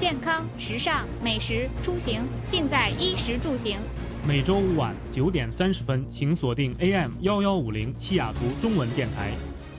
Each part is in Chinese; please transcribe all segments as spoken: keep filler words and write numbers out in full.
健康、时尚、美食、出行，尽在衣食住行。 每周五晚九点三十分，请锁定 A M 一一五零西雅图中文电台。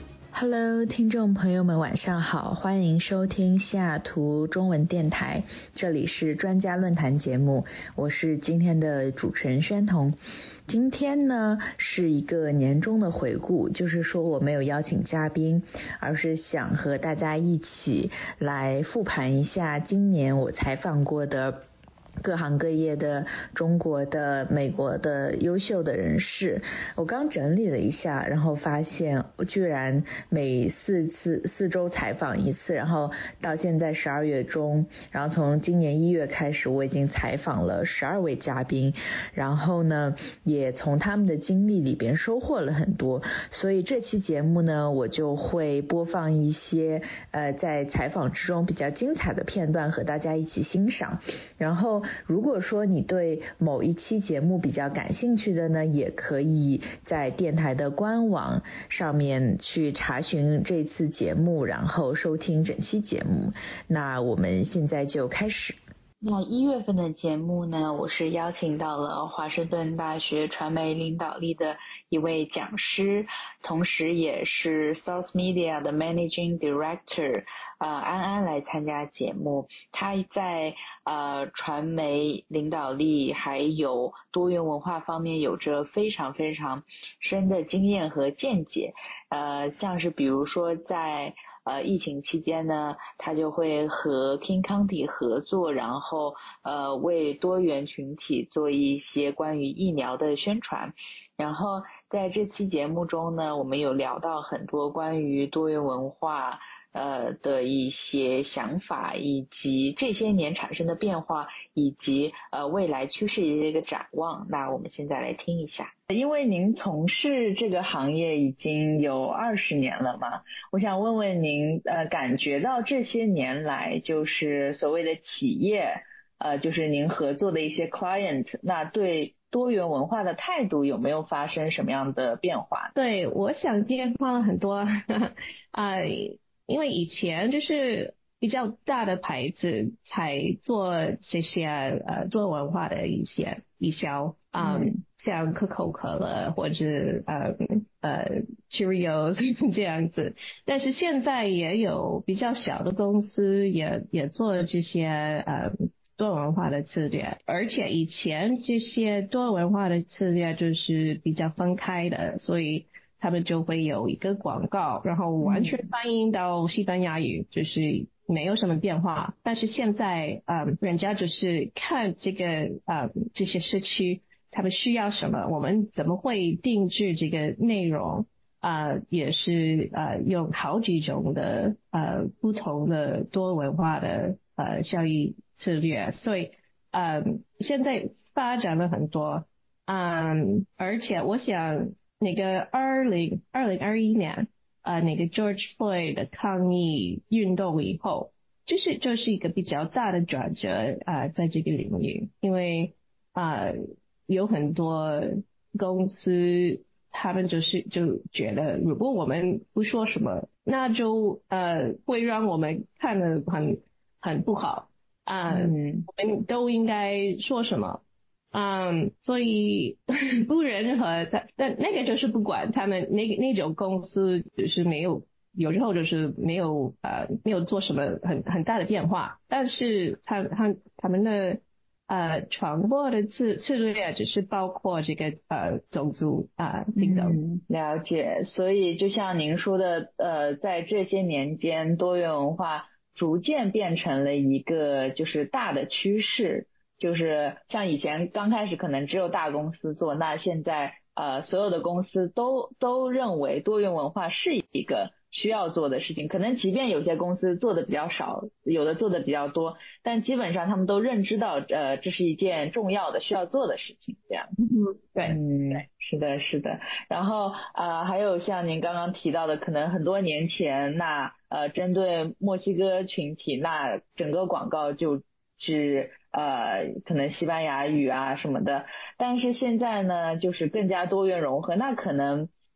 Hello， 听众朋友们，晚上好，欢迎收听西雅图中文电台，这里是专家论坛节目，我是今天的主持人宣彤。今天呢是一个年终的回顾，就是说我没有邀请嘉宾，而是想和大家一起来复盘一下今年我采访过的各行各业的中国的美国的优秀的人士。我刚整理了一下，然后发现我居然每四次四周采访一次，然后到现在十二月中，然后从今年一月开始我已经采访了十二位嘉宾，然后呢也从他们的经历里边收获了很多。所以这期节目呢我就会播放一些呃在采访之中比较精彩的片段和大家一起欣赏。然后如果说你对某一期节目比较感兴趣的呢，也可以在电台的官网上面去查询这次节目，然后收听整期节目。那我们现在就开始。 那一月份的节目呢，我是邀请到了华盛顿大学传媒领导力的一位讲师，同时也是 Source Media 的 Managing Director 呃安安来参加节目。他在呃传媒领导力还有多元文化方面有着非常非常深的经验和见解，呃像是比如说在呃，疫情期间呢，他就会和 King County 合作，然后呃为多元群体做一些关于疫苗的宣传。然后在这期节目中呢，我们有聊到很多关于多元文化呃的一些想法，以及这些年产生的变化，以及呃未来趋势的这个展望。那我们现在来听一下。因为您从事这个行业已经有二十年了嘛，我想问问您呃感觉到这些年来就是所谓的企业呃就是您合作的一些 client， 那对多元文化的态度有没有发生什么样的变化？ 对，我想变化了很多啊、呃，因为以前就是比较大的牌子才做这些呃多元文化的一些营销，嗯，像可口可乐或者呃呃 Cheerios 这样子，但是现在也有比较小的公司也也做这些呃多元文化的策略，而且以前这些多元文化的策略就是比较分开的，所以他们就会有一个广告，然后完全翻译到西班牙语，就是没有什么变化。但是现在呃人家就是看这个呃这些社区他们需要什么，我们怎么会定制这个内容，呃也是呃用好几种的呃不同的多文化的呃教育策略，所以呃现在发展了很多，嗯，而且我想那个二零二零二一年呃那个 George Floyd 的抗议运动以后，就是就是一个比较大的转折呃在这个领域，因为呃有很多公司他们就是就觉得如果我们不说什么，那就呃会让我们看得很很不好啊、呃嗯，我们都应该说什么，嗯，所以不任何但但那个就是不管他们那个那种公司就是没有有时候就是没有呃没有做什么很很大的变化，但是他他他们的呃传播的策策略只是包括这个呃种族啊平等、 嗯。了解，所以就像您说的呃在这些年间多元文化逐渐变成了一个就是大的趋势，就是像以前刚开始可能只有大公司做，那现在呃所有的公司都都认为多元文化是一个需要做的事情，可能即便有些公司做的比较少，有的做的比较多，但基本上他们都认知到呃这是一件重要的需要做的事情，这样。 嗯，对， 嗯，是的是的。然后呃还有像您刚刚提到的，可能很多年前那呃针对墨西哥群体，那整个广告就是呃可能西班牙语啊什么的，但是现在呢就是更加多元融合，那可能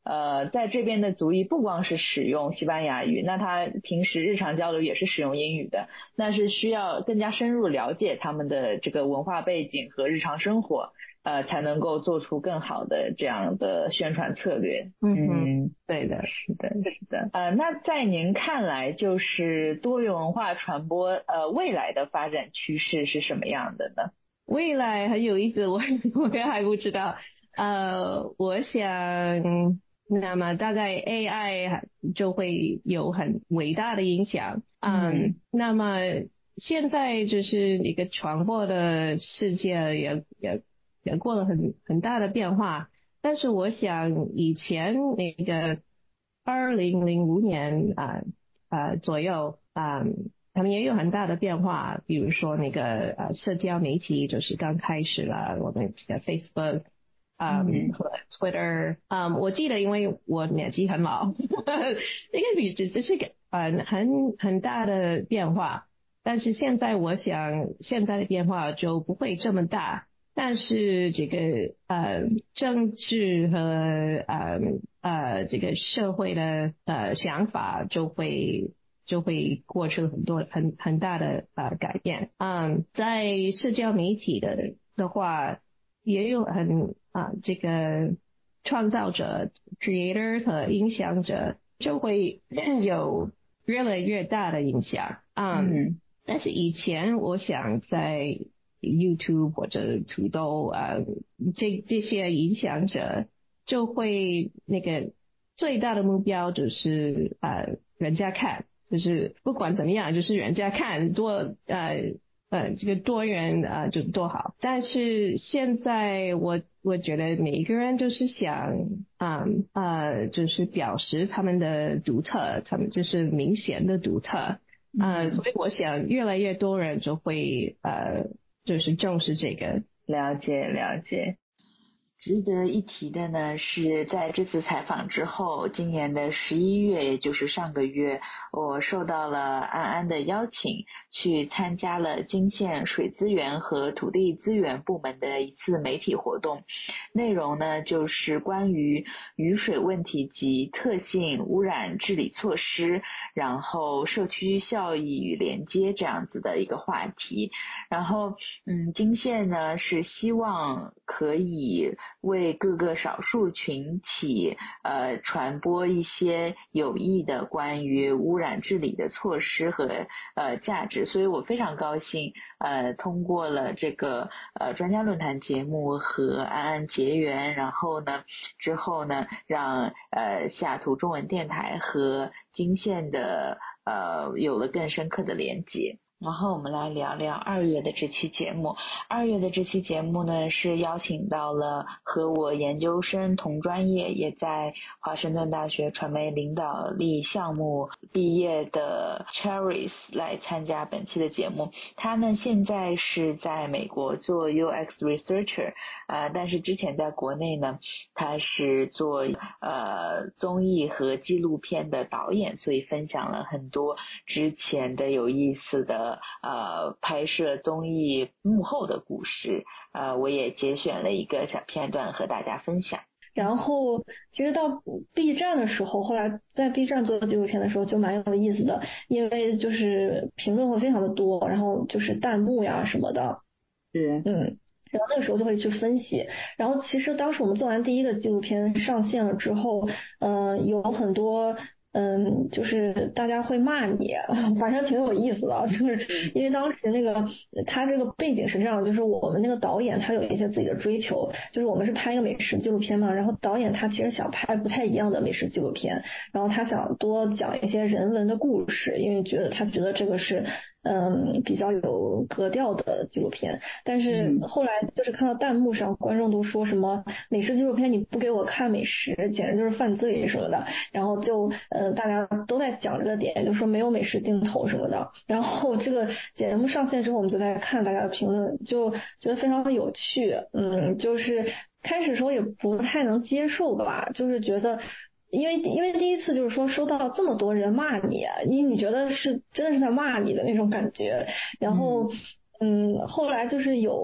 呃在这边的族裔不光是使用西班牙语，那他平时日常交流也是使用英语的，那是需要更加深入了解他们的这个文化背景和日常生活，呃才能够做出更好的这样的宣传策略。 嗯嗯，对的， 是的是的。呃那在您看来，就是多元文化传播呃未来的发展趋势是什么样的呢？ 未来很有意思，我我也还不知道。呃，我想，那么大概 A I 就会有很伟大的影响。嗯，嗯那么现在就是一个传播的世界也也也过了很很大的变化。但是我想以前那个二零零五年啊啊、呃呃、左右啊。嗯他们也有很大的变化，比如说那个呃社交媒体就是刚开始了，我们这个 Facebook 啊、嗯嗯、和 Twitter 啊、嗯，我记得因为我年纪很老，这个比这这是个呃很很大的变化，但是现在我想现在的变化就不会这么大，但是这个呃政治和呃呃这个社会的呃想法就会。就会过出很多很很大的呃改变。嗯，在社交媒体的的话，也有很啊、呃、这个创造者 creators 和影响者就会有越来越大的影响。嗯，嗯但是以前我想在 YouTube 或者土豆啊、呃、这这些影响者就会那个最大的目标就是呃人家看。就是不管怎么样，就是人家看多呃呃这个多元呃就多好。但是现在我我觉得每一个人就是想嗯呃就是表示他们的独特，他们就是明显的独特。呃，所以我想越来越多人就会呃就是重视这个。 了解了解。值得一提的呢，是在这次采访之后，今年的十一月，也就是上个月，我受到了安安的邀请，去参加了金县水资源和土地资源部门的一次媒体活动。内容呢，就是关于雨水问题及特性污染治理措施，然后社区效益与连接这样子的一个话题。然后，嗯，金县呢是希望可以为各个少数群体呃传播一些有益的关于污染治理的措施和呃价值，所以我非常高兴呃通过了这个呃专家论坛节目和安安结缘，然后呢之后呢让呃西雅图中文电台和金县的呃有了更深刻的连结。然后我们来聊聊二月的这期节目。二月的这期节目呢，是邀请到了和我研究生同专业，也在华盛顿大学传媒领导力项目毕业的 Charis 来参加本期的节目。他呢现在是在美国做 U X researcher， 呃，但是之前在国内呢，他是做呃综艺和纪录片的导演，所以分享了很多之前的有意思的呃拍摄综艺幕后的故事，呃我也节选了一个小片段和大家分享。 然后其实到 B 站的时候，后来在 B 站做纪录片的时候就蛮有意思的，因为就是评论会非常的多，然后就是弹幕呀什么的。 是嗯然后那个时候就会去分析，然后其实当时我们做完第一个纪录片上线了之后，嗯、呃，有很多嗯，就是大家会骂你，反正挺有意思的，就是因为当时那个他这个背景是这样，就是我们那个导演他有一些自己的追求，就是我们是拍一个美食纪录片嘛，然后导演他其实想拍不太一样的美食纪录片，然后他想多讲一些人文的故事，因为觉得他觉得这个是嗯比较有格调的纪录片。但是后来就是看到弹幕上观众都说什么美食纪录片你不给我看美食简直就是犯罪什么的，然后就呃大家都在讲这个点，就说没有美食镜头什么的。然后这个节目上线之后我们就在看大家的评论，就觉得非常有趣。嗯就是开始时候也不太能接受吧，就是觉得因为因为第一次就是说收到这么多人骂你，你你觉得是真的是在骂你的那种感觉。然后嗯后来就是有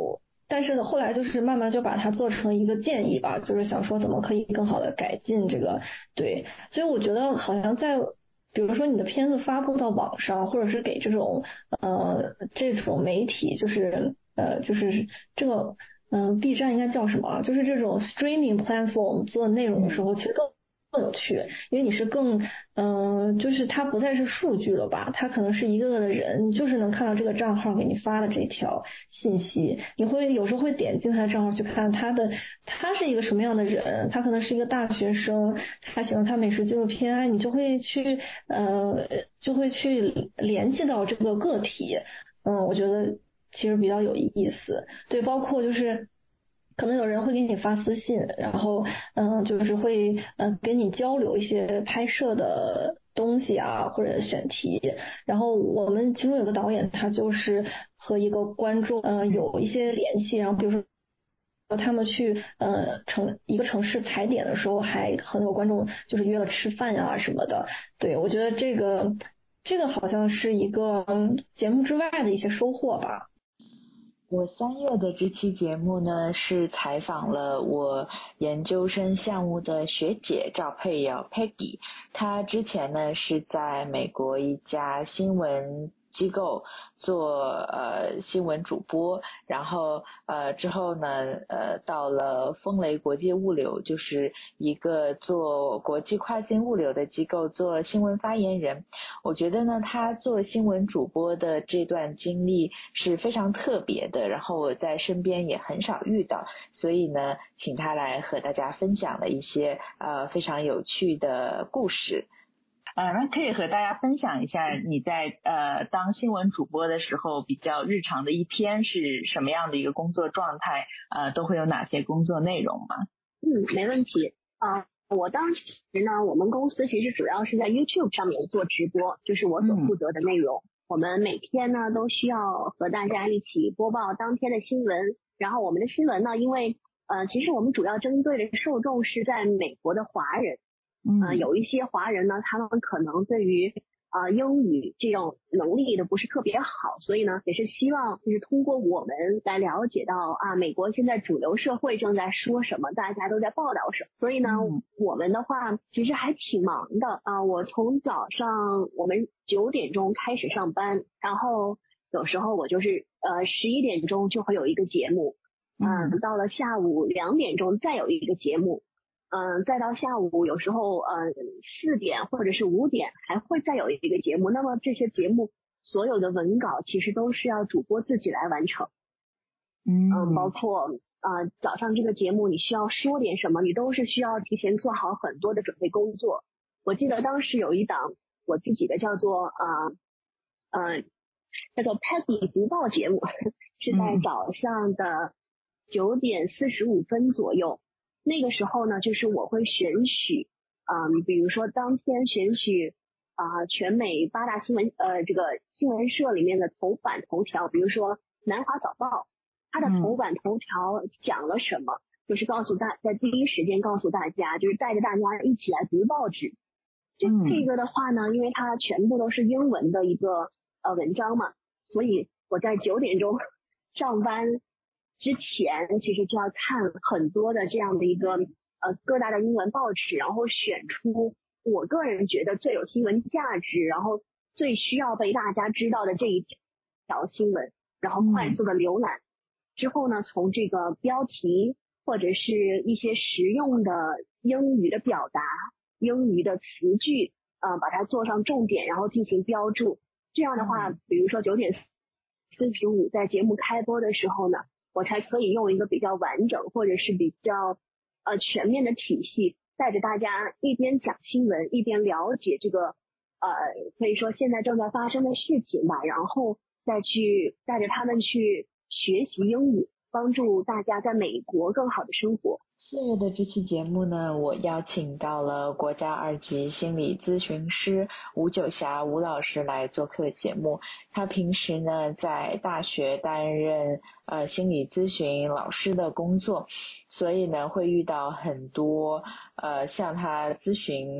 但是呢，后来就是慢慢就把它做成一个建议吧，就是想说怎么可以更好的改进这个，对，所以我觉得好像在比如说你的片子发布到网上，或者是给这种呃这种媒体，就是呃就是这个嗯、呃、B 站应该叫什么，就是这种 streaming platform 做内容的时候，其实更更有趣，因为你是更嗯、呃、就是它不再是数据了吧，它可能是一个个的人，你就是能看到这个账号给你发的这条信息，你会有时候会点进他的账号去看他的他是一个什么样的人，他可能是一个大学生，他喜欢看美食纪录片，你就会去呃就会去联系到这个个体，嗯，我觉得其实比较有意思，对，包括就是可能有人会给你发私信，然后嗯，就是会嗯跟你交流一些拍摄的东西啊，或者选题。然后我们其中有个导演，他就是和一个观众嗯有一些联系，然后比如说他们去呃城一个城市踩点的时候，还和那个观众就是约了吃饭啊什么的。对，我觉得这个这个好像是一个嗯节目之外的一些收获吧。 我三月的这期节目呢，是采访了我研究生项目的学姐赵佩瑶 Peggy， 她之前呢是在美国一家新闻机构做呃新闻主播，然后呃之后呢呃到了风雷国际物流，就是一个做国际跨境物流的机构做新闻发言人。我觉得呢他做新闻主播的这段经历是非常特别的，然后我在身边也很少遇到，所以呢请他来和大家分享了一些呃非常有趣的故事。呃，那可以和大家分享一下你在呃当新闻主播的时候比较日常的一天是什么样的一个工作状态，呃都会有哪些工作内容吗？ 嗯，没问题啊、呃。我当时呢，我们公司其实主要是在 YouTube 上面做直播，就是我所负责的内容。嗯、我们每天呢都需要和大家一起播报当天的新闻，然后我们的新闻呢，因为呃其实我们主要针对的受众是在美国的华人。嗯、呃，有一些华人呢，他们可能对于啊、呃、英语这种能力的不是特别好，所以呢，也是希望就是通过我们来了解到啊，美国现在主流社会正在说什么，大家都在报道什么。所以呢，嗯、我们的话其实还挺忙的啊。我从早上我们九点钟开始上班，然后有时候我就是呃十一点钟就会有一个节目，嗯、呃，到了下午两点钟再有一个节目。嗯，再到下午有时候嗯四点或者是五点还会再有一个节目，那么这些节目所有的文稿其实都是要主播自己来完成。嗯，包括啊、呃、早上这个节目你需要说点什么，你都是需要提前做好很多的准备工作。我记得当时有一档我自己的叫做啊呃，呃叫做 Peggy 读报节目，是在早上的九点四十五分左右。那个时候呢，就是我会选取，嗯，比如说当天选取啊、呃、全美八大新闻呃这个新闻社里面的头版头条，比如说南华早报，它的头版头条讲了什么，嗯、就是告诉大在第一时间告诉大家，就是带着大家一起来读报纸。这这个的话呢，因为它全部都是英文的一个呃文章嘛，所以我在九点钟上班之前其实就要看很多的这样的一个呃各大的英文报纸，然后选出我个人觉得最有新闻价值，然后最需要被大家知道的这一条新闻，然后快速的浏览、嗯、之后呢，从这个标题或者是一些实用的英语的表达、英语的词句呃把它做上重点，然后进行标注。这样的话，比如说九点四十五在节目开播的时候呢，我才可以用一个比较完整或者是比较呃全面的体系，带着大家一边讲新闻，一边了解这个呃可以说现在正在发生的事情吧，然后再去带着他们去学习英语，帮助大家在美国更好的生活。四月的这期节目呢，我邀请到了国家二级心理咨询师吴九霞吴老师来做客节目。他平时呢在大学担任呃心理咨询老师的工作，所以呢会遇到很多呃向他咨询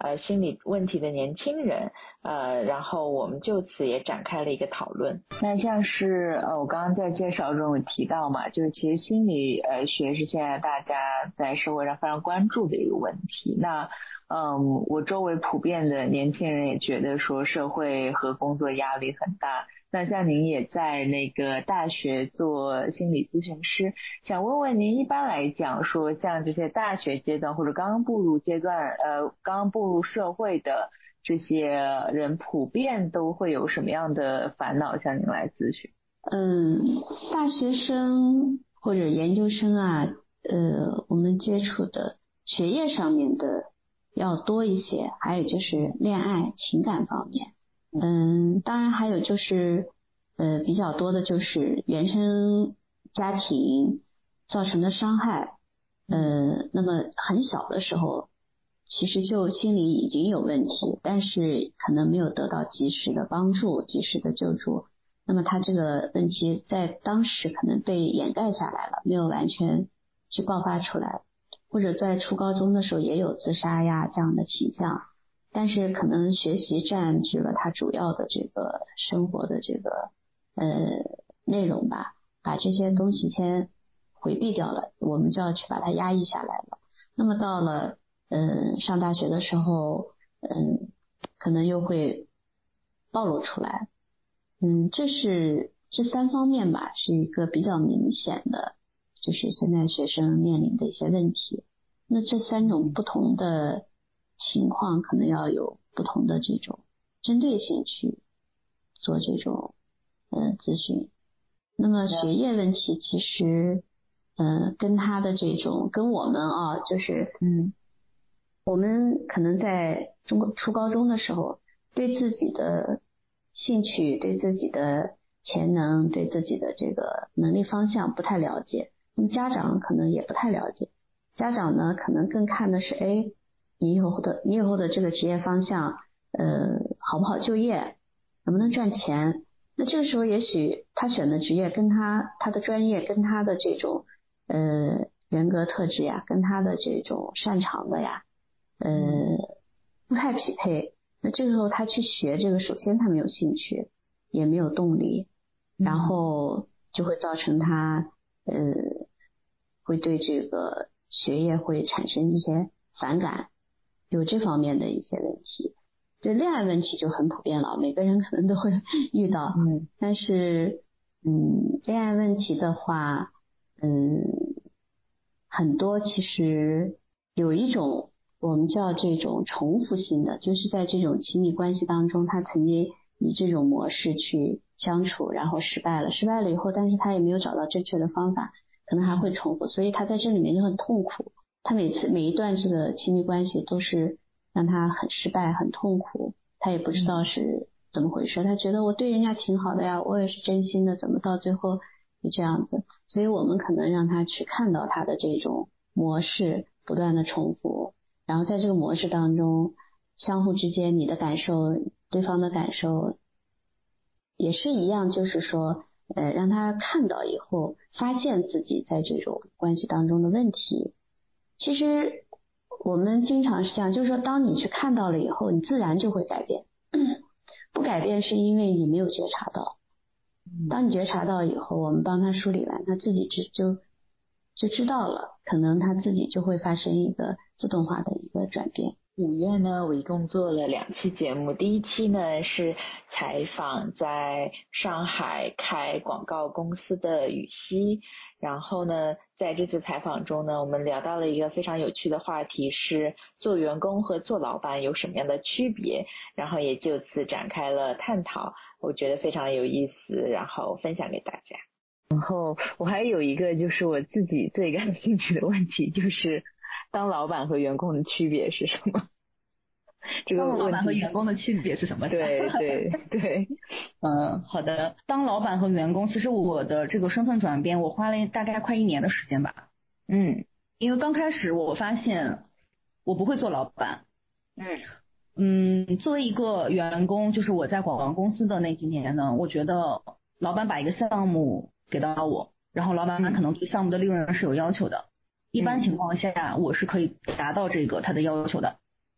呃心理问题的年轻人，呃，然后我们就此也展开了一个讨论。那像是呃我刚刚在介绍中有提到嘛，就是其实心理呃学是现在大家在社会上非常关注的一个问题。那嗯，我周围普遍的年轻人也觉得说社会和工作压力很大。那像您也在那个大学做心理咨询师，想问问您一般来讲说像这些大学阶段或者刚刚步入阶段呃刚刚步入社会的这些人普遍都会有什么样的烦恼向您来咨询？ 嗯，大学生或者研究生啊，呃，我们接触的学业上面的要多一些，还有就是恋爱情感方面。嗯，当然还有就是呃比较多的就是原生家庭造成的伤害。呃，那么很小的时候其实就心理已经有问题，但是可能没有得到及时的帮助，及时的救助，那么他这个问题在当时可能被掩盖下来了，没有完全去爆发出来，或者在初高中的时候也有自杀呀这样的倾向，但是可能学习占据了他主要的这个生活的这个呃内容吧，把这些东西先回避掉了，我们就要去把它压抑下来了。那么到了嗯上大学的时候，嗯可能又会暴露出来。嗯这是这三方面吧，是一个比较明显的就是现在学生面临的一些问题。那这三种不同的情况可能要有不同的这种针对性去做这种呃咨询。那么学业问题其实呃跟他的这种跟我们啊就是嗯我们可能在中国初高中的时候对自己的兴趣对自己的潜能对自己的这个能力方向不太了解，那么家长可能也不太了解，家长呢可能更看的是哎你以后的你以后的这个职业方向呃好不好就业，能不能赚钱。那这个时候也许他选的职业跟他他的专业跟他的这种呃人格特质呀跟他的这种擅长的呀呃不太匹配，那这个时候他去学这个首先他没有兴趣也没有动力，然后就会造成他呃会对这个学业会产生一些反感，有这方面的一些问题。这恋爱问题就很普遍了，每个人可能都会遇到。嗯，但是嗯，恋爱问题的话，嗯，很多其实有一种我们叫这种重复性的，就是在这种亲密关系当中，他曾经以这种模式去相处，然后失败了，失败了以后，但是他也没有找到正确的方法，可能还会重复，所以他在这里面就很痛苦。他每次每一段这个亲密关系都是让他很失败很痛苦，他也不知道是怎么回事，他觉得我对人家挺好的呀，我也是真心的，怎么到最后就这样子。所以我们可能让他去看到他的这种模式不断的重复，然后在这个模式当中相互之间你的感受对方的感受也是一样，就是说呃，让他看到以后发现自己在这种关系当中的问题。其实我们经常是这样，就是说当你去看到了以后你自然就会改变，不改变是因为你没有觉察到，当你觉察到以后我们帮他梳理完他自己就就就知道了，可能他自己就会发生一个自动化的一个转变。 五月呢我一共做了两期节目，第一期呢是采访在上海开广告公司的羽西，然后呢在这次采访中呢我们聊到了一个非常有趣的话题，是做员工和做老板有什么样的区别，然后也就此展开了探讨，我觉得非常有意思，然后分享给大家。然后我还有一个就是我自己最感兴趣的问题，就是当老板和员工的区别是什么？这个当老板和员工的区别是什么？ 对对对， 嗯，好的。当老板和员工，其实我的这个身份转变，我花了大概快一年的时间吧。嗯，因为刚开始我发现我不会做老板。嗯嗯，作为一个员工，就是我在广告公司的那几年呢，我觉得老板把一个项目给到我，然后老板可能对项目的利润是有要求的。一般情况下我是可以达到这个他的要求的，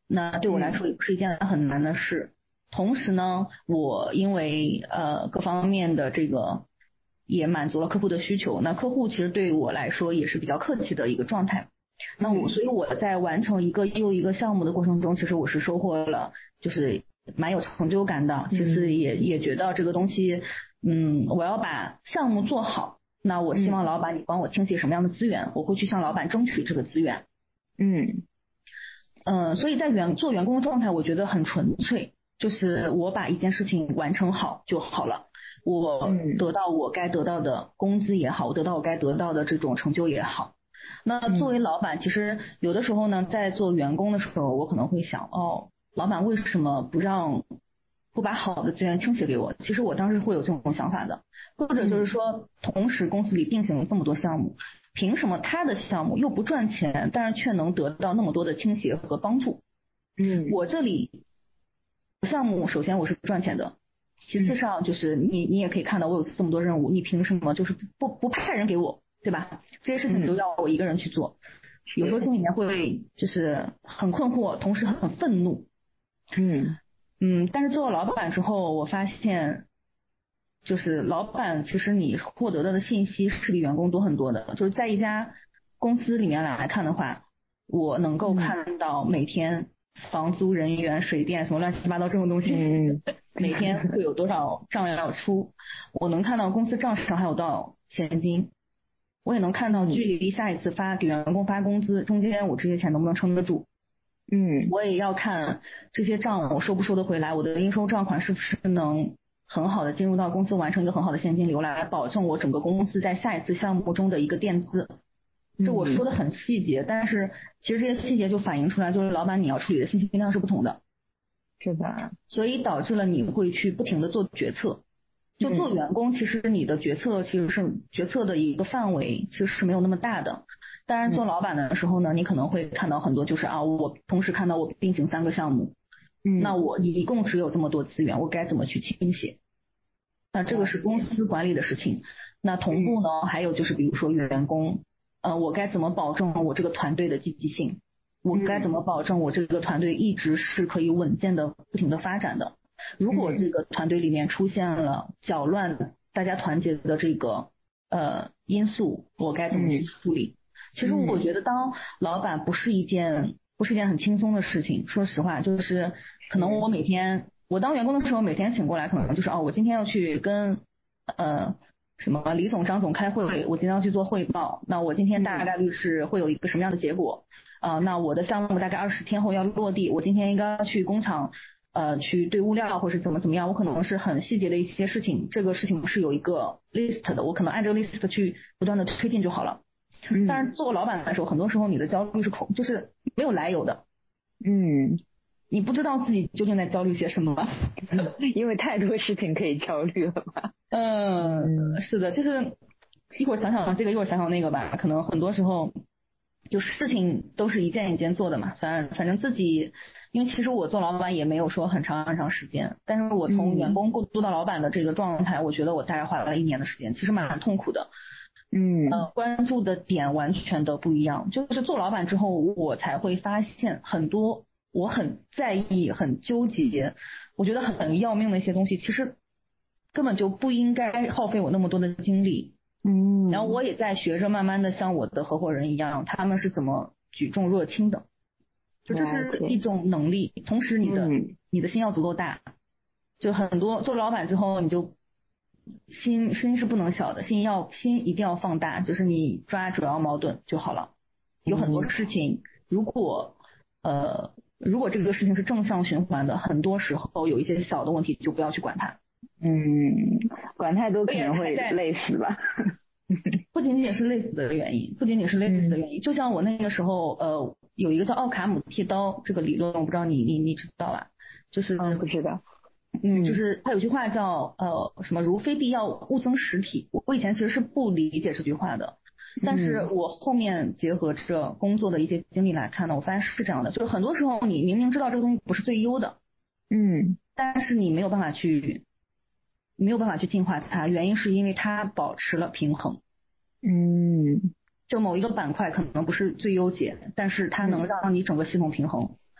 那对我来说也不是一件很难的事。嗯、同时呢，我因为呃各方面的这个也满足了客户的需求，那客户其实对我来说也是比较客气的一个状态。那我所以我在完成一个又一个项目的过程中，其实我是收获了就是蛮有成就感的。其实也也觉得这个东西，嗯，我要把项目做好。那我希望老板你帮我倾斜什么样的资源，我会去向老板争取这个资源。 嗯。 呃，所以在员做员工的状态，我觉得很纯粹，就是我把一件事情完成好就好了，我得到我该得到的工资也好，我得到我该得到的这种成就也好。那作为老板，其实有的时候呢，在做员工的时候，我可能会想，哦，老板为什么不让不把好的资源倾斜给我？其实我当时会有这种想法的，或者就是说，同时公司里并行了这么多项目。凭什么他的项目又不赚钱，但是却能得到那么多的倾斜和帮助？ 嗯， 我这里项目首先我是赚钱的，其次上就是你你也可以看到我有这么多任务，你凭什么就是不不派人给我，对吧？这些事情你都要我一个人去做，有时候心里面会就是很困惑，同时很愤怒。 嗯嗯，但是做了老板之后，我发现。就是老板其实你获得的信息是比员工多很多的，就是在一家公司里面来看的话，我能够看到每天房租、人员、水电什么乱七八糟这种东西， 嗯， 每天会有多少账要出，我能看到公司账上还有多少现金，我也能看到距离下一次发给员工发工资中间我这些钱能不能撑得住。 嗯， 我也要看这些账我收不收得回来，我的应收账款是不是能很好的进入到公司，完成一个很好的现金流，来保证我整个公司在下一次项目中的一个垫资。这我说的很细节，但是其实这些细节就反映出来，就是老板你要处理的信息量是不同的， 是吧？ 所以导致了你会去不停的做决策。就做员工，其实你的决策其实是决策的一个范围其实是没有那么大的。当然做老板的时候呢，你可能会看到很多就是啊，我同时看到我并行三个项目。 嗯， 那我一共只有这么多资源，我该怎么去倾斜？那这个是公司管理的事情。那同步呢，还有就是比如说员工，呃，我该怎么保证我这个团队的积极性？我该怎么保证我这个团队一直是可以稳健的不停的发展的？如果这个团队里面出现了搅乱大家团结的这个呃因素，我该怎么去处理？其实我觉得当老板不是一件。不是一件很轻松的事情，说实话，就是可能我每天我当员工的时候，每天醒过来可能就是哦，我今天要去跟呃什么李总、张总开会，我今天要去做汇报，那我今天大概率是会有一个什么样的结果啊、呃？那我的项目大概二十天后要落地，我今天应该去工厂呃去对物料或是怎么怎么样，我可能是很细节的一些事情，这个事情是有一个 list 的，我可能按这个 list 去不断的推进就好了。但是做老板的时候，很多时候你的焦虑是空，就是没有来由的。 嗯， 你不知道自己究竟在焦虑些什么， 因为太多事情可以焦虑了吧？ 嗯，是的，就是一会儿想想这个，一会儿想想那个吧。可能很多时候，就事情都是一件一件做的嘛。反反正自己，因为其实我做老板也没有说很长很长时间，但是我从员工过渡到老板的这个状态，我觉得我大概花了一年的时间，其实蛮痛苦的。 嗯， 呃，关注的点完全的不一样。就是做老板之后，我才会发现很多我很在意、很纠结，我觉得很要命的一些东西，其实根本就不应该耗费我那么多的精力。 嗯， 然后我也在学着慢慢的像我的合伙人一样，他们是怎么举重若轻的，就这是一种能力。同时你的、嗯、你的心要足够大，就很多做老板之后你就。心心是不能小的，心要心一定要放大，就是你抓主要矛盾就好了。有很多事情，如果呃如果这个事情是正向循环的，很多时候有一些小的问题就不要去管它。 嗯，管太多可能会累死吧。 不仅仅是累死的原因，不仅仅是累死的原因。嗯、就像我那个时候呃有一个叫奥卡姆剃刀这个理论，我不知道你你你知道吧？就是嗯不知道。 嗯，就是他有句话叫呃什么如非必要勿增实体，我以前其实是不理解这句话的，但是我后面结合着工作的一些经历来看呢，我发现是这样的，就是很多时候你明明知道这个东西不是最优的， 嗯， 但是你没有办法去没有办法去进化它，原因是因为它保持了平衡。 嗯， 就某一个板块可能不是最优解，但是它能让你整个系统平衡。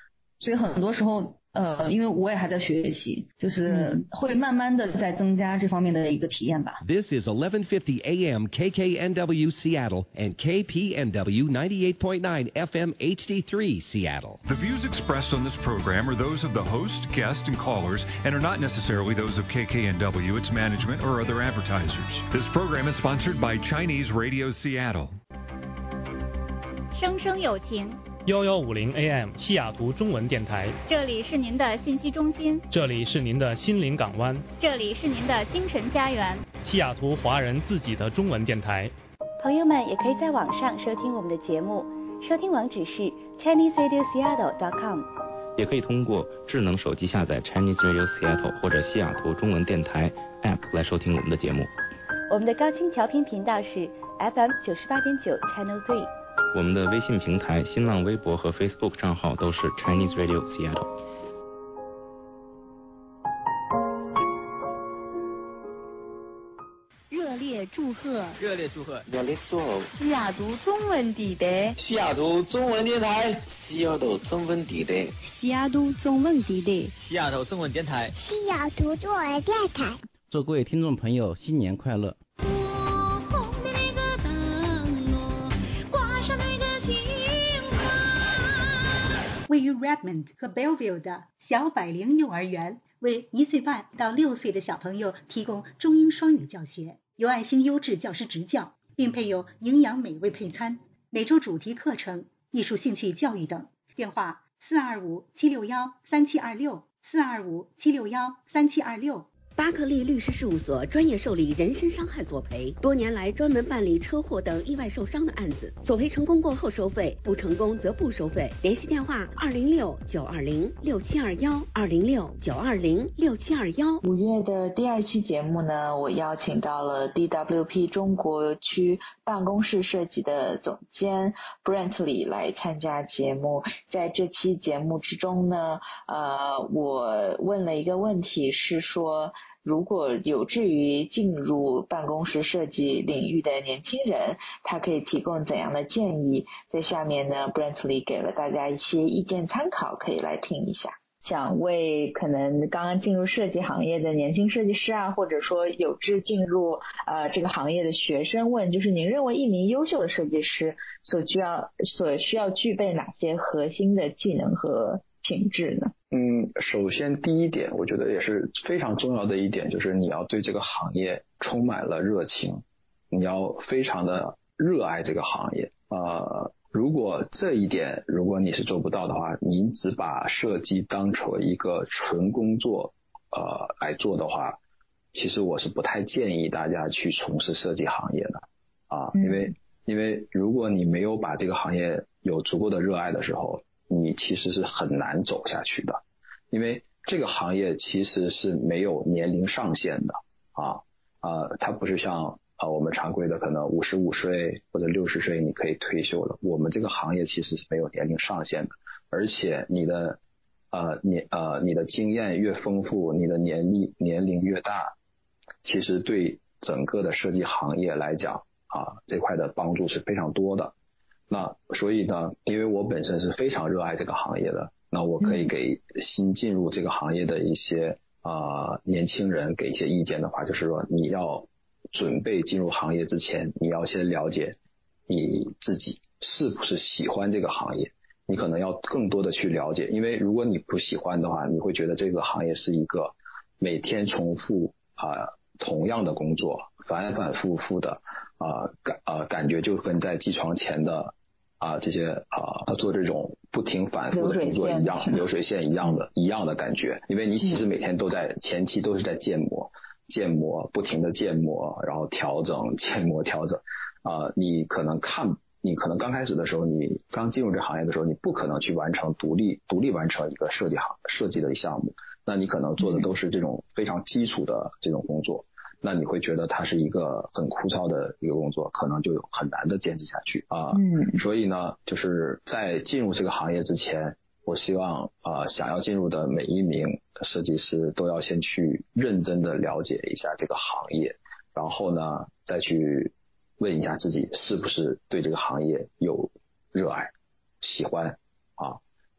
所以很多时候呃，因为我也还在学习，就是会慢慢的在增加这方面的一个体验吧。 This is eleven fifty A M K K N W Seattle and K P N W ninety-eight point nine F M H D three Seattle. The views expressed on this program are those of the host, guests, and callers and are not necessarily those of K K N W, its management, or other advertisers. This program is sponsored by Chinese Radio Seattle. 声声有情。 幺幺五零 A M 西雅图中文电台， 这里是您的信息中心， 这里是您的心灵港湾， 这里是您的精神家园， 西雅图华人自己的中文电台。 朋友们也可以在网上收听我们的节目，收听网址是 Chinese Radio Seattle dot com， 也可以通过智能手机下载 Chinese Radio Seattle 或者西雅图中文电台 App 来收听我们的节目。 我们的高清调频频道是 F M 九十八点九 Channel three。 我们的微信平台、新浪微博和 Facebook 账号都是 Chinese Radio Seattle。 热烈祝贺！ 热烈祝贺！ 热烈祝贺！ 西雅图中文地带， 西雅图中文电台，西雅图中文地带， 西雅图中文地带， 西雅图中文电台， 西雅图中文电台。 祝各位听众朋友新年快乐！ 位于 Redmond 和 Belleville 的小百灵幼儿园为一岁半到六岁的小朋友提供中英双语教学，有爱心优质教师执教，并配有营养美味配餐，每周主题课程、艺术兴趣教育等。电话四二五七六幺三七二六，四二五七六幺三七二六。 巴克利律师事务所专业受理人身伤害索赔，多年来专门办理车祸等意外受伤的案子，索赔成功过后收费，不成功则不收费。联系电话二零六九二零六七二幺，二零六九二零六七二幺。 五月的第二期节目呢，我邀请到了 D W P 中国区办公室设计的总监 Brantley 来参加节目。在这期节目之中呢，呃，我问了一个问题，是说如果有志于进入办公室设计领域的年轻人，他可以提供怎样的建议？在下面呢 Brantley 给了大家一些意见参考，可以来听一下。想为可能刚刚进入设计行业的年轻设计师啊，或者说有志进入呃这个行业的学生问，就是您认为一名优秀的设计师所需要所需要具备哪些核心的技能和品质呢？ 嗯，首先第一点，我觉得也是非常重要的一点，就是你要对这个行业充满了热情，你要非常的热爱这个行业。呃，如果这一点如果你是做不到的话，你只把设计当成一个纯工作呃来做的话，其实我是不太建议大家去从事设计行业的啊，因为因为如果你没有把这个行业有足够的热爱的时候，你其实是很难走下去的，因为这个行业其实是没有年龄上限的啊，呃，它不是像啊我们常规的可能五十五岁或者六十岁你可以退休了，我们这个行业其实是没有年龄上限的，而且你的呃年呃你的经验越丰富，你的年龄年龄越大，其实对整个的设计行业来讲啊这块的帮助是非常多的。那所以呢，因为我本身是非常热爱这个行业的，那我可以给新进入这个行业的一些呃年轻人给一些意见的话，就是说你要准备进入行业之前，你要先了解你自己是不是喜欢这个行业，你可能要更多的去了解，因为如果你不喜欢的话，你会觉得这个行业是一个每天重复啊、呃、同样的工作，反反复复的啊、呃、感啊、呃、感觉就跟在机床前的啊，这些啊做这种不停反复的工作一样，流水线一样的一样的感觉，因为你其实每天都在前期都是在建模建模不停的建模，然后调整建模调整啊、呃，你可能看你可能刚开始的时候，你刚进入这行业的时候，你不可能去完成独立独立完成一个设计行设计的项目，那你可能做的都是这种非常基础的这种工作。那你会觉得它是一个很枯燥的一个工作，可能就有很难的坚持下去啊。嗯，所以呢，就是在进入这个行业之前，我希望啊、呃，想要进入的每一名设计师都要先去认真的了解一下这个行业，然后呢，再去问一下自己是不是对这个行业有热爱、喜欢啊。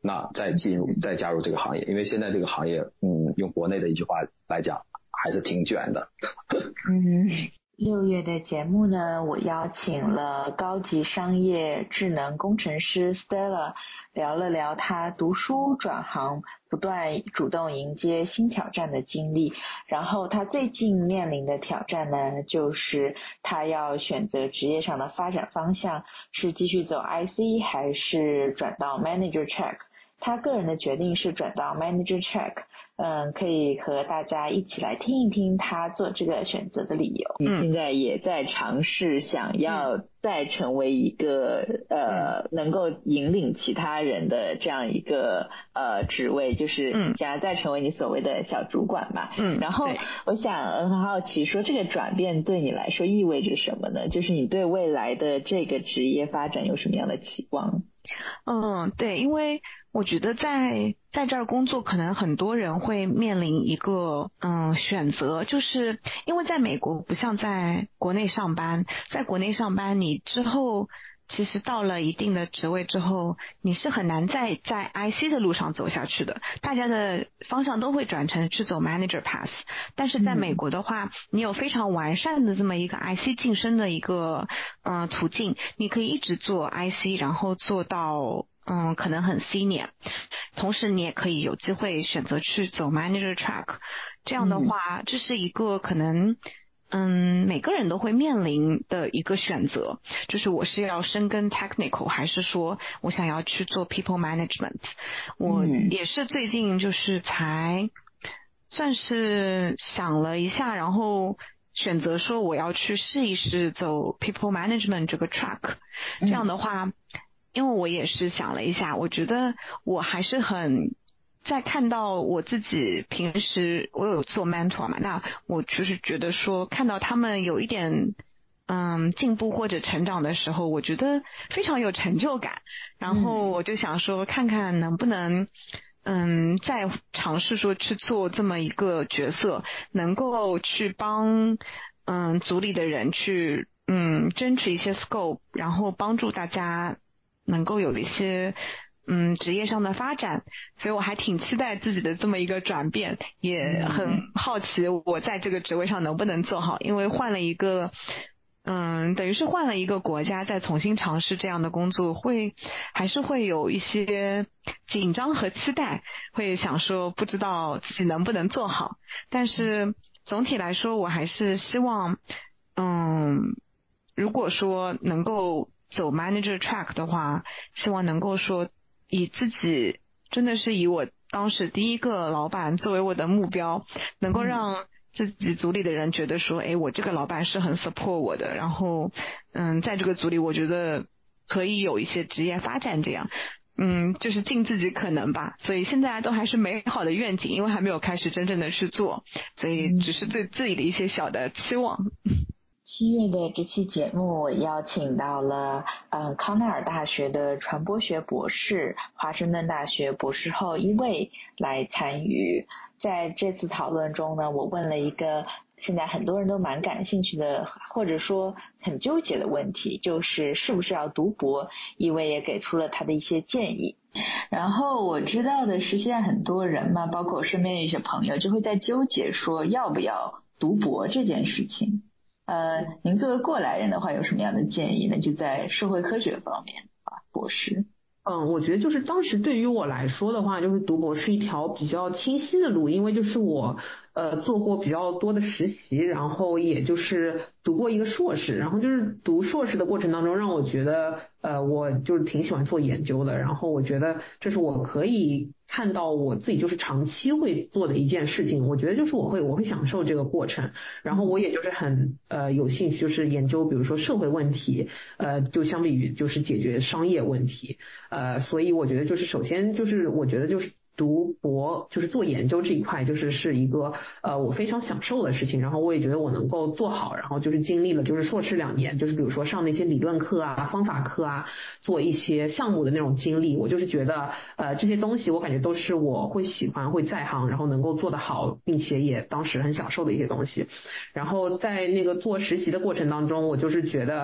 那再进入再加入这个行业，因为现在这个行业，嗯，用国内的一句话来讲，还是挺卷的。 嗯，六月的节目呢，我邀请了高级商业智能工程师 Stella， 聊了聊她读书转行，不断主动迎接新挑战的经历。然后她最近面临的挑战呢，就是她要选择职业上的发展方向，是继续走 I C 还是转到 Manager Track。他个人的决定是转到 Manager Track， 嗯，可以和大家一起来听一听他做这个选择的理由。你现在也在尝试想要再成为一个、嗯、呃能够引领其他人的这样一个呃职位，就是想要再成为你所谓的小主管嘛。嗯，然后我想很好奇说，这个转变对你来说意味着什么呢？就是你对未来的这个职业发展有什么样的期望？ 嗯，对，因为我觉得在在这儿工作，可能很多人会面临一个嗯选择，就是因为在美国不像在国内上班，在国内上班你之后其实到了一定的职位之后，你是很难再在 I C 的路上走下去的，大家的方向都会转成去走 Manager Path。 但是在美国的话、嗯、你有非常完善的这么一个 I C 晋升的一个呃途径，你可以一直做 I C， 然后做到嗯可能很 senior， 同时你也可以有机会选择去走 Manager Track。 这样的话、嗯、这是一个可能嗯，每个人都会面临的一个选择，就是我是要深耕 technical， 还是说我想要去做 people management。 我也是最近就是才算是想了一下，然后选择说我要去试一试走 people management 这个 track。 这样的话，因为我也是想了一下，我觉得我还是很在看到我自己平时我有做 mentor 嘛，那我就是觉得说看到他们有一点嗯进步或者成长的时候，我觉得非常有成就感。然后我就想说看看能不能嗯再尝试说去做这么一个角色，能够去帮嗯组里的人去嗯争取一些 scope， 然后帮助大家能够有一些嗯，职业上的发展。所以我还挺期待自己的这么一个转变，也很好奇我在这个职位上能不能做好，因为换了一个嗯，等于是换了一个国家，再重新尝试这样的工作，会还是会有一些紧张和期待，会想说不知道自己能不能做好。但是总体来说，我还是希望嗯，如果说能够走 manager track 的话，希望能够说以自己真的是以我当时第一个老板作为我的目标，能够让自己组里的人觉得说，诶，我这个老板是很 support 我的，然后嗯，在这个组里我觉得可以有一些职业发展，这样嗯，就是尽自己可能吧。所以现在都还是美好的愿景，因为还没有开始真正的去做，所以只是对自己的一些小的期望。 七月的这期节目，我邀请到了呃康奈尔大学的传播学博士，华盛顿大学博士后一位来参与。在这次讨论中呢，我问了一个现在很多人都蛮感兴趣的，或者说很纠结的问题，就是是不是要读博。一位也给出了他的一些建议。然后我知道的是，现在很多人嘛，包括我身边的一些朋友，就会在纠结说要不要读博这件事情。呃，您作为过来人的话，有什么样的建议呢？就在社会科学方面啊，博士。 嗯，我觉得就是当时对于我来说的话，就是读博是一条比较清晰的路，因为就是我呃做过比较多的实习，然后也就是读过一个硕士，然后就是读硕士的过程当中让我觉得呃我就是挺喜欢做研究的，然后我觉得这是我可以看到我自己就是长期会做的一件事情，我觉得就是我会我会享受这个过程，然后我也就是很呃有兴趣就是研究比如说社会问题，呃就相比于就是解决商业问题，呃所以我觉得就是首先就是我觉得就是读博就是做研究这一块就是是一个呃我非常享受的事情，然后我也觉得我能够做好，然后就是经历了就是硕士两年，就是比如说上那些理论课啊方法课啊，做一些项目的那种经历，我就是觉得呃这些东西我感觉都是我会喜欢会在行，然后能够做得好，并且也当时很享受的一些东西。然后在那个做实习的过程当中，我就是觉得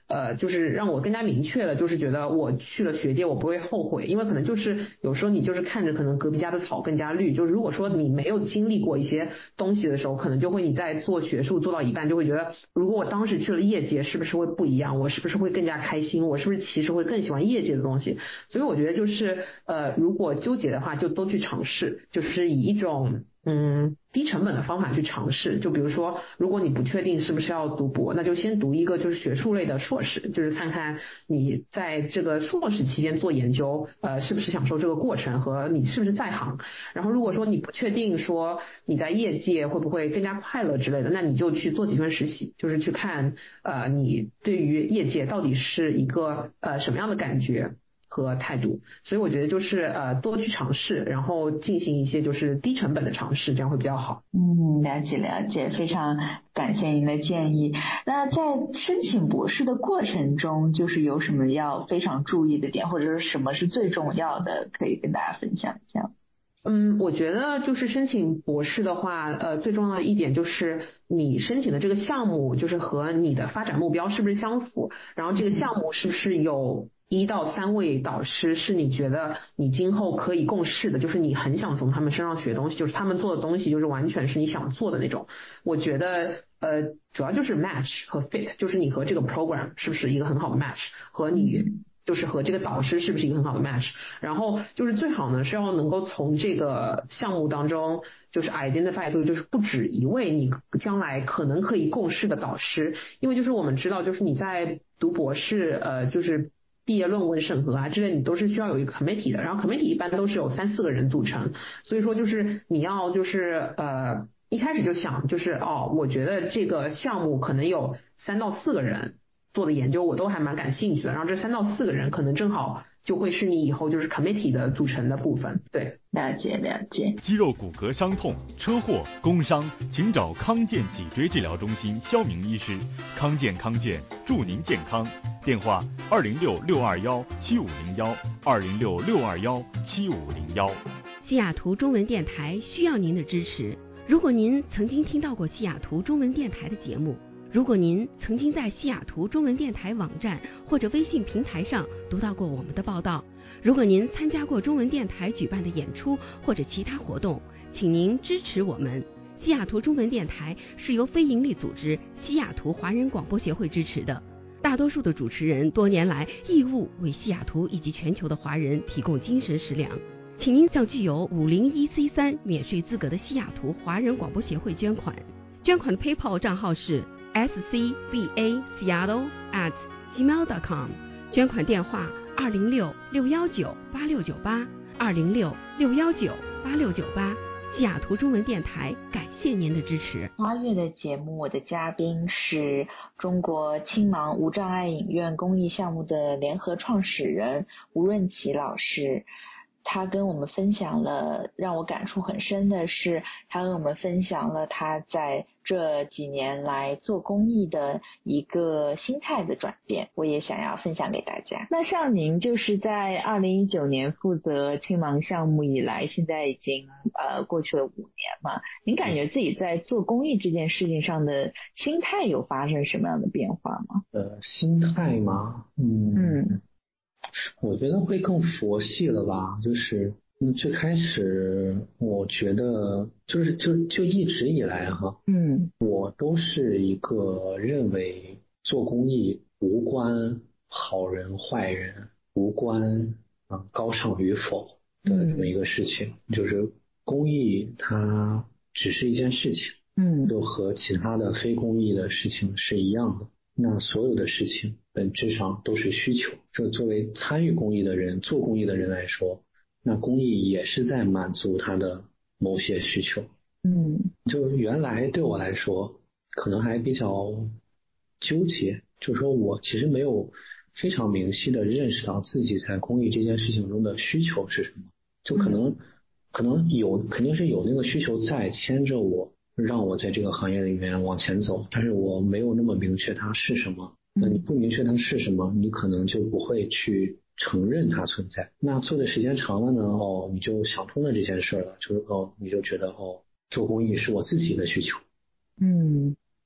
呃，就是让我更加明确了，就是觉得我去了学界我不会后悔，因为可能就是有时候你就是看着可能隔壁家的草更加绿，就是如果说你没有经历过一些东西的时候，可能就会你在做学术做到一半就会觉得，如果我当时去了业界是不是会不一样，我是不是会更加开心，我是不是其实会更喜欢业界的东西。所以我觉得就是呃，如果纠结的话就多去尝试，就是以一种嗯，低成本的方法去尝试。就比如说，如果你不确定是不是要读博，那就先读一个就是学术类的硕士，就是看看你在这个硕士期间做研究，呃，是不是享受这个过程和你是不是在行。然后如果说你不确定说你在业界会不会更加快乐之类的，那你就去做几份实习，就是去看呃你对于业界到底是一个呃什么样的感觉和态度。所以我觉得就是呃多去尝试，然后进行一些就是低成本的尝试，这样会比较好。 嗯，了解了解，非常感谢您的建议。那在申请博士的过程中，就是有什么要非常注意的点，或者是什么是最重要的，可以跟大家分享一下。 嗯，我觉得就是申请博士的话，呃，最重要的一点就是你申请的这个项目就是和你的发展目标是不是相符，然后这个项目是不是有一到三位导师是你觉得你今后可以共事的，就是你很想从他们身上学东西，就是他们做的东西就是完全是你想做的那种。我觉得呃，主要就是 match 和 fit， 就是你和这个 program 是不是一个很好的 match， 和你就是和这个导师是不是一个很好的 match。 然后就是最好呢是要能够从这个项目当中就是 identify 出就是不止一位你将来可能可以共事的导师。因为就是我们知道就是你在读博士呃就是毕业论文审核啊之类，你都是需要有一个 committee 的，然后 committee 一般都是有三四个人组成，所以说就是你要就是呃一开始就想就是哦，我觉得这个项目可能有三到四个人做的研究我都还蛮感兴趣的，然后这三到四个人可能正好就会是你以后就是 committee 的组成的部分。对， 了解了解。 肌肉骨骼伤痛、车祸、工伤，请找康健脊椎治疗中心肖明医师。康健康健，祝您健康。电话二零六六二幺七五零幺二零六六二幺七五零幺。 西雅图中文电台需要您的支持。如果您曾经听到过西雅图中文电台的节目，如果您曾经在西雅图中文电台网站或者微信平台上读到过我们的报道，如果您参加过中文电台举办的演出或者其他活动，请您支持我们。西雅图中文电台是由非营利组织西雅图华人广播协会支持的，大多数的主持人多年来义务为西雅图以及全球的华人提供精神食粮。请您向具有五零一 C 三 免税资格的西雅图华人广播协会捐款，捐款的 PayPal 账号是 s c b a seattle at gmail dot com， 捐款电话二零六六幺九八六九八二零六六幺九八六九八。西雅图中文电台感谢您的支持。 八月的节目，我的嘉宾是中国青盲无障碍影院公益项目的联合创始人吴润琪老师。他跟我们分享了，让我感触很深的是，他跟我们分享了他在这几年来做公益的一个心态的转变，我也想要分享给大家。那像您就是在二零一九年负责青盲项目以来，现在已经呃过去了五年嘛，您感觉自己在做公益这件事情上的心态有发生什么样的变化吗？ 呃，心态吗？嗯嗯。我觉得会更佛系了吧，就是嗯，最开始我觉得就是就就一直以来哈， 嗯， 我都是一个认为做公益无关好人坏人，无关啊高尚与否的这么一个事情，嗯、就是公益它只是一件事情， 嗯， 就和其他的非公益的事情是一样的。那所有的事情本质上都是需求，就作为参与公益的人，做公益的人来说，那公益也是在满足他的某些需求。 嗯， 就原来对我来说可能还比较纠结，就是说我其实没有非常明晰的认识到自己在公益这件事情中的需求是什么，就可能、嗯、可能有肯定是有那个需求在牵着我，让我在这个行业里面往前走，但是我没有那么明确它是什么。那你不明确它是什么，你可能就不会去承认它存在。那做的时间长了呢，哦，你就想通了这件事了，就是哦，你就觉得哦，做公益是我自己的需求。 嗯，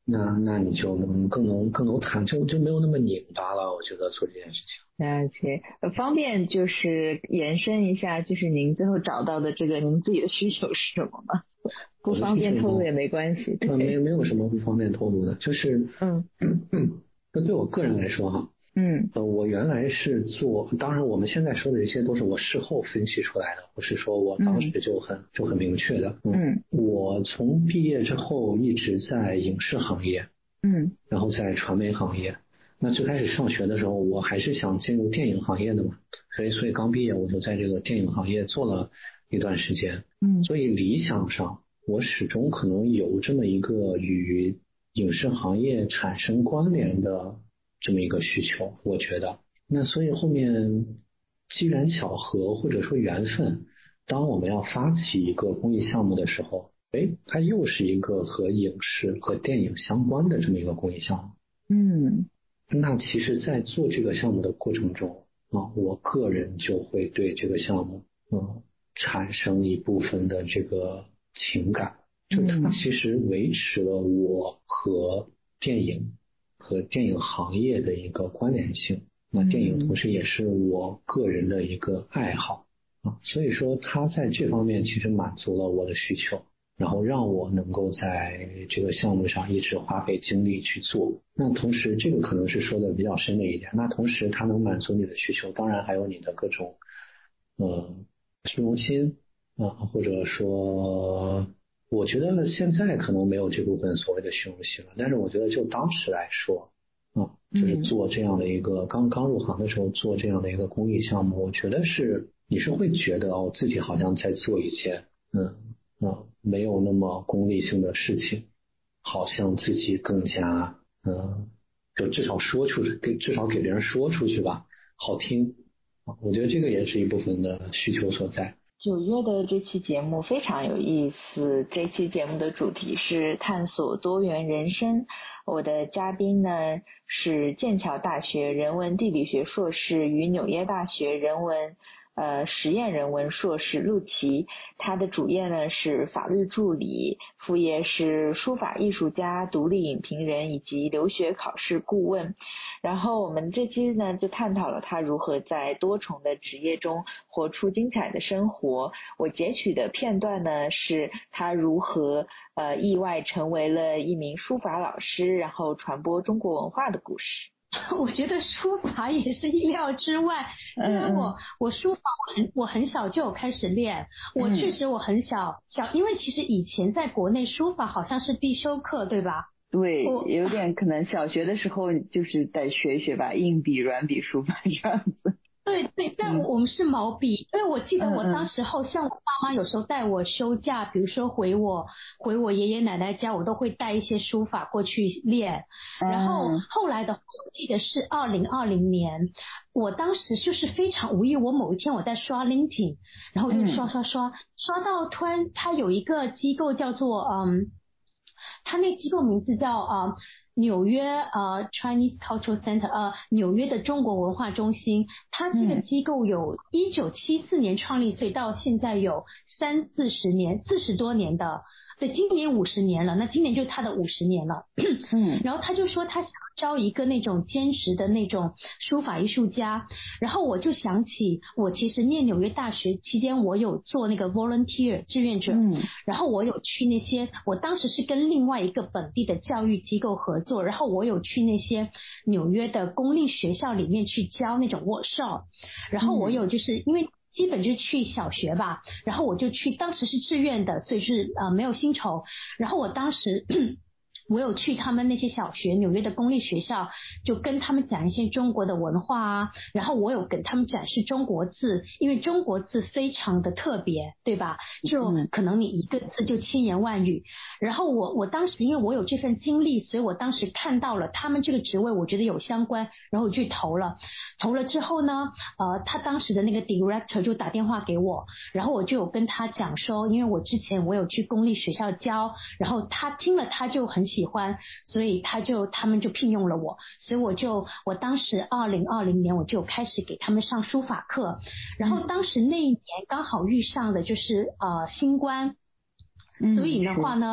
那那你就能更能更能谈，就就没有那么拧巴了。我觉得做这件事情。 了解，方便就是延伸一下，就是您最后找到的这个您自己的需求是什么吗？不方便透露也没关系。 对，没没有什么不方便透露的，就是嗯嗯，那对我个人来说哈， 嗯呃，我原来是做，当然我们现在说的这些都是我事后分析出来的，不是说我当时就很、嗯、就很明确的。 嗯， 我从毕业之后一直在影视行业， 嗯， 然后在传媒行业。那最开始上学的时候，我还是想进入电影行业的嘛，所以所以刚毕业我就在这个电影行业做了一段时间。 嗯， 所以理想上我始终可能有这么一个与影视行业产生关联的这么一个需求，我觉得。那所以后面机缘巧合或者说缘分，当我们要发起一个公益项目的时候，哎，它又是一个和影视和电影相关的这么一个公益项目。 嗯， 那其实在做这个项目的过程中啊，我个人就会对这个项目嗯产生一部分的这个情感，就它其实维持了我和电影和电影行业的一个关联性。那电影同时也是我个人的一个爱好啊，所以说它在这方面其实满足了我的需求，然后让我能够在这个项目上一直花费精力去做。那同时这个可能是说的比较深的一点，那同时它能满足你的需求，当然还有你的各种呃虚荣心啊、呃，或者说我觉得现在可能没有这部分所谓的虚荣心了，但是我觉得就当时来说啊，就是做这样的一个、嗯、刚刚入行的时候做这样的一个公益项目，我觉得是你是会觉得哦自己好像在做一件嗯嗯没有那么功利性的事情，好像自己更加嗯就至少说出去，给至少给别人说出去吧，好听。我觉得这个也是一部分的需求所在。 九月的这期节目非常有意思，这期节目的主题是探索多元人生。我的嘉宾呢是剑桥大学人文地理学硕士与纽约大学人文呃实验人文硕士陆琪，他的主业呢是法律助理，副业是书法艺术家、独立影评人以及留学考试顾问。然后我们这期呢就探讨了他如何在多重的职业中活出精彩的生活。我截取的片段呢是他如何呃意外成为了一名书法老师，然后传播中国文化的故事。 我觉得书法也是意料之外，因为我、嗯、我书法我很我很小就有开始练，我确实我很小小，因为其实以前在国内书法好像是必修课，对吧？ 对，有点可能小学的时候就是得学一学吧，硬笔、软笔书法这样子。 对对，但我们是毛笔，因为我记得我当时候像我爸妈有时候带我休假，比如说回我回我爷爷奶奶家，我都会带一些书法过去练。然后后来的话，我记得是二零二零年，我当时就是非常无意，我某一天我在刷 LinkedIn， 然后我就刷刷刷、嗯、刷到突然它有一个机构叫做嗯，它那机构名字叫啊。呃纽约呃 Chinese Cultural Center 呃纽约的中国文化中心，它这个机构有一九七四年创立，所以到现在有三四十年四十多年的，对，今年五十年了，那今年就是他的五十年了。嗯，然后他就说他想招一个那种兼职的那种书法艺术家，然后我就想起我其实念纽约大学期间我有做那个 volunteer 志愿者，嗯，然后我有去那些，我当时是跟另外一个本地的教育机构合作，然后我有去那些纽约的公立学校里面去教那种 workshop， 然后我有就是因为基本就是去小学吧，然后我就去，当时是志愿的，所以是呃没有薪酬，然后我当时我有去他们那些小学，纽约的公立学校，就跟他们讲一些中国的文化啊，然后我有跟他们展示中国字，因为中国字非常的特别，对吧？就可能你一个字就千言万语。然后我我当时因为我有这份经历，所以我当时看到了他们这个职位，我觉得有相关，然后我去投了。投了之后呢，呃，他当时的那个 director 就打电话给我，然后我就有跟他讲说，因为我之前我有去公立学校教，然后他听了他就很喜欢，所以他就他们就聘用了我，所以我就我当时二零二零年我就开始给他们上书法课，然后当时那一年刚好遇上的就是呃新冠，所以的话呢，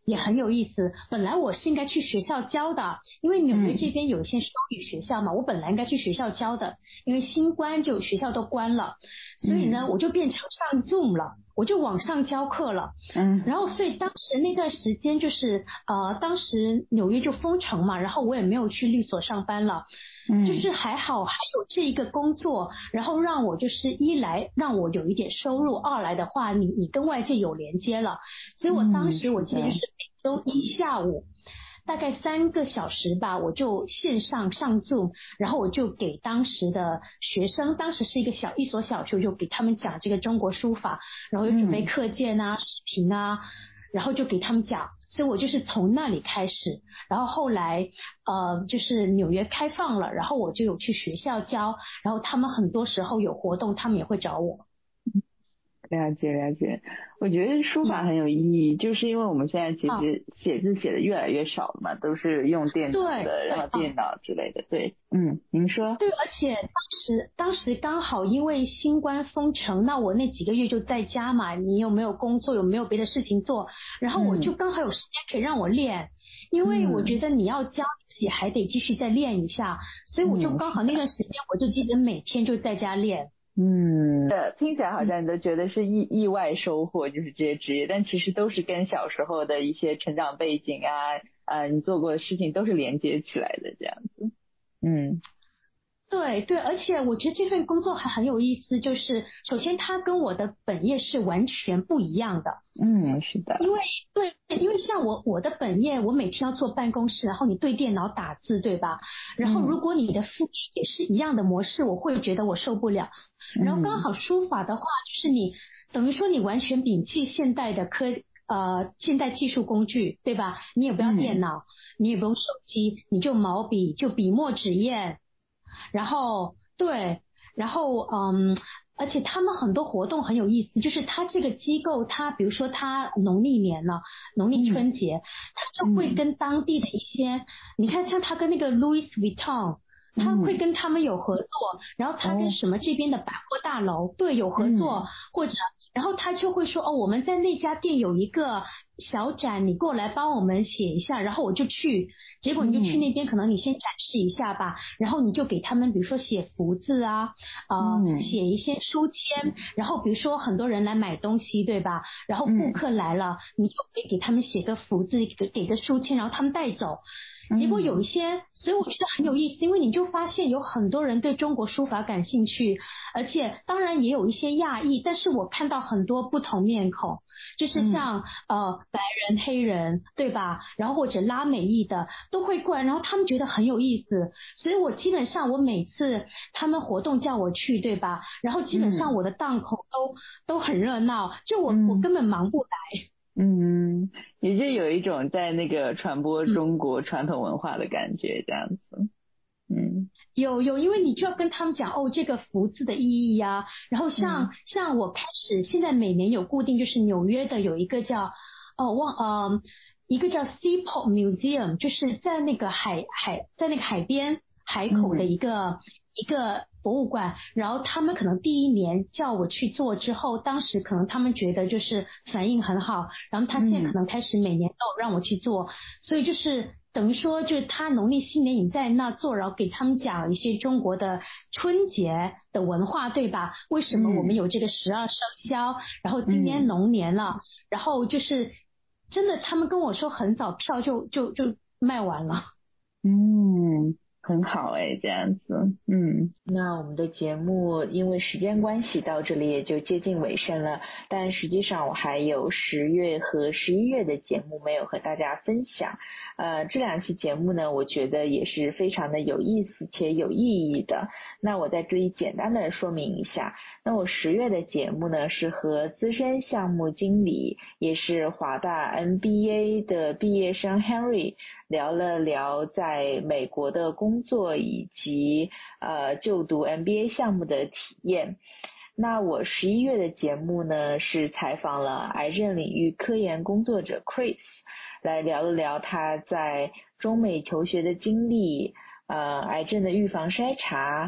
也很有意思。本来我是应该去学校教的，因为纽约这边有一些双语学校嘛，嗯、我本来应该去学校教的，因为新冠就学校都关了，所以呢，嗯、我就变成上 Zoom 了。我就网上教课了，嗯，然后所以当时那段时间就是呃，当时纽约就封城嘛，然后我也没有去律所上班了，嗯，就是还好还有这一个工作，然后让我就是一来让我有一点收入，二来的话你你跟外界有连接了，所以我当时我记得就是每周一下午。大概三个小时吧，我就线上上 Zoom， 然后我就给当时的学生，当时是一个小一所小学，就给他们讲这个中国书法，然后就准备课件啊、嗯、视频啊，然后就给他们讲，所以我就是从那里开始，然后后来呃就是纽约开放了，然后我就有去学校教，然后他们很多时候有活动，他们也会找我。 了解了解，我觉得书法很有意义，嗯、就是因为我们现在其实写字写的越来越少了嘛，都是用电子的，然后电脑之类的。对，嗯，您说。对， 而且当时当时刚好因为新冠封城，那我那几个月就在家嘛，你有没有工作，有没有别的事情做，然后我就刚好有时间可以让我练，嗯、因为我觉得你要教自己还得继续再练一下，所以我就刚好那段时间我就基本每天就在家练。 嗯，呃，听起来好像你都觉得是意意外收获，就是这些职业，但其实都是跟小时候的一些成长背景啊，呃，你做过的事情都是连接起来的，这样子。嗯， 对对，而且我觉得这份工作还很有意思，就是首先它跟我的本业是完全不一样的。 嗯，是的。 因为对，因为像我我的本业，我每天要坐办公室，然后你对电脑打字，对吧？然后如果你的副业也是一样的模式，我会觉得我受不了。然后刚好书法的话，就是你等于说你完全摒弃现代的科呃现代技术工具，对吧？你也不要电脑，嗯、你也不用手机，你就毛笔，就笔墨纸砚，然后对，然后嗯。而且他们很多活动很有意思，就是他这个机构，他比如说他农历年了，农历春节，他、嗯、就会跟当地的一些，嗯、你看像他跟那个 Louis Vuitton， 他会跟他们有合作，嗯、然后他跟什么这边的百货大楼、哦、对有合作，嗯、或者然后他就会说哦，我们在那家店有一个小展，你过来帮我们写一下，然后我就去，结果你就去那边，嗯、可能你先展示一下吧，然后你就给他们比如说写福字啊，呃，嗯、写一些书签，然后比如说很多人来买东西，对吧？然后顾客来了，嗯、你就可以给他们写个福字，给给个书签，然后他们带走。结果有一些，所以我觉得很有意思，因为你就发现有很多人对中国书法感兴趣，而且当然也有一些亚裔，但是我看到很多不同面孔，就是像、嗯、呃白人、黑人，对吧？然后或者拉美裔的都会过来，然后他们觉得很有意思，所以我基本上我每次他们活动叫我去，对吧？然后基本上我的档口都、嗯、都很热闹，就我、嗯、我根本忙不来。 嗯，也就有一种在那个传播中国传统文化的感觉，这样子。嗯， 有有，因为你就要跟他们讲哦，这个福字的意义呀、啊。然后像、嗯、像我开始现在每年有固定，就是纽约的有一个叫哦忘呃一个叫 Seaport Museum， 就是在那个海海在那个海边海口的一个、嗯、一个。博物馆，然后他们可能第一年叫我去做之后，当时可能他们觉得就是反应很好，然后他现在可能开始每年都让我去做，嗯、所以就是等于说就是他农历新年你在那做，然后给他们讲一些中国的春节的文化，对吧？为什么我们有这个十二生肖，嗯、然后今年龙年了，嗯、然后就是真的他们跟我说很早票就就就卖完了。 嗯。很好哎，这样子，嗯， 那我们的节目因为时间关系到这里也就接近尾声了，但实际上我还有十月和十一月的节目没有和大家分享，呃，这两期节目呢，我觉得也是非常的有意思且有意义的。那我在这里简单的说明一下，那我十月的节目呢是和资深项目经理，也是华大 M B A 的毕业生 Henry。聊了聊在美国的工作以及呃就读 M B A 项目的体验。那我十一月的节目呢是采访了癌症领域科研工作者 Chris， 来聊了聊他在中美求学的经历，呃癌症的预防筛查，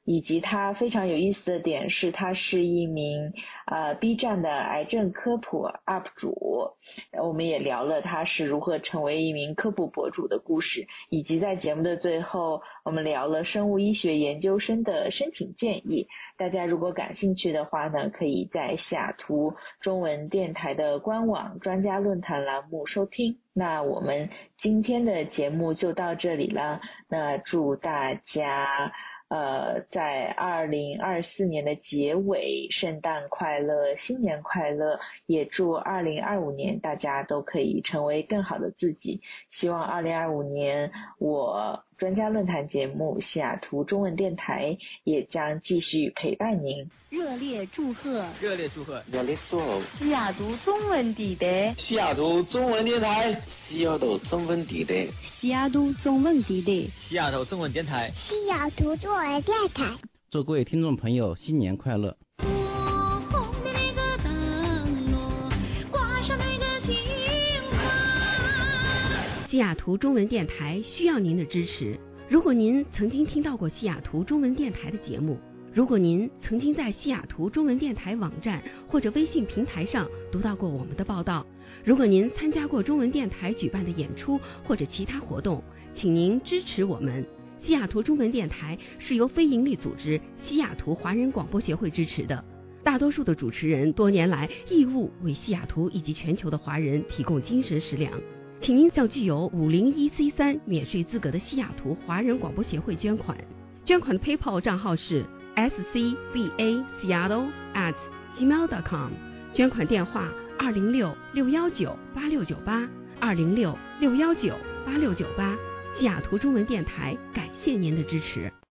以及他非常有意思的点是他是一名呃 B 站的癌症科普 U P 主，我们也聊了他是如何成为一名科普博主的故事，以及在节目的最后我们聊了生物医学研究生的申请建议。大家如果感兴趣的话呢，可以在西雅图中文电台的官网专家论坛栏目收听。那我们今天的节目就到这里了，那祝大家呃，在二零二四年的结尾圣诞快乐，新年快乐，也祝二零二五年大家都可以成为更好的自己。希望二零二五年我专家论坛节目西雅图中文电台也将继续陪伴您。 热烈祝贺！ 热烈祝贺！ 热烈祝贺！西雅图中文电台， 西雅图中文电台，西雅图中文电台， 西雅图中文电台， 西雅图中文电台， 西雅图中文电台。 祝各位听众朋友新年快乐！ 西雅图中文电台需要您的支持。如果您曾经听到过西雅图中文电台的节目，如果您曾经在西雅图中文电台网站或者微信平台上读到过我们的报道，如果您参加过中文电台举办的演出或者其他活动，请您支持我们。西雅图中文电台是由非营利组织西雅图华人广播协会支持的，大多数的主持人多年来义务为西雅图以及全球的华人提供精神食粮。请您向具有五零一 C 三免税资格的西雅图华人广播协会捐款，捐款的 PayPal 账号是 s c b a seattle at gmail dot com， 捐款电话二零六六一九八六九八二零六六一九八六九八。西雅图中文电台感谢您的支持。